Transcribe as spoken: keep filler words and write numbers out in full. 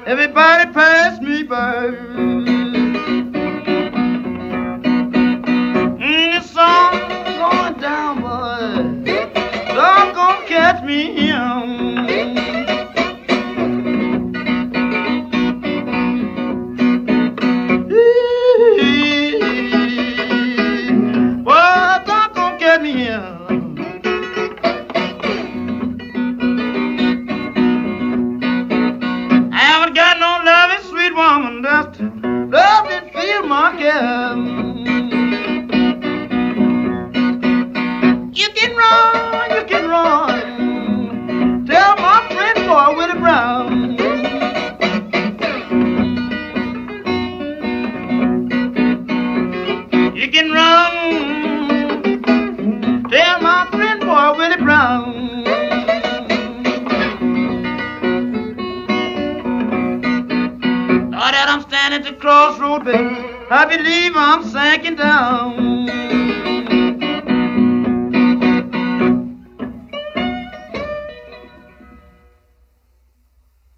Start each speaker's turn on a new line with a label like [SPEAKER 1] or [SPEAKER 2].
[SPEAKER 1] Everybody pass me by. Mm, the sun going down, boy. Don't gonna catch me here. Boy, don't gonna catch me here. I haven't got no loving sweet woman that's to love and feel my care. You can run, you can run. Tell my friend boy Willie Brown. You can run. Tell my friend boy Willie Brown. Now that I'm standing at the crossroad, baby, I believe I'm sinking down.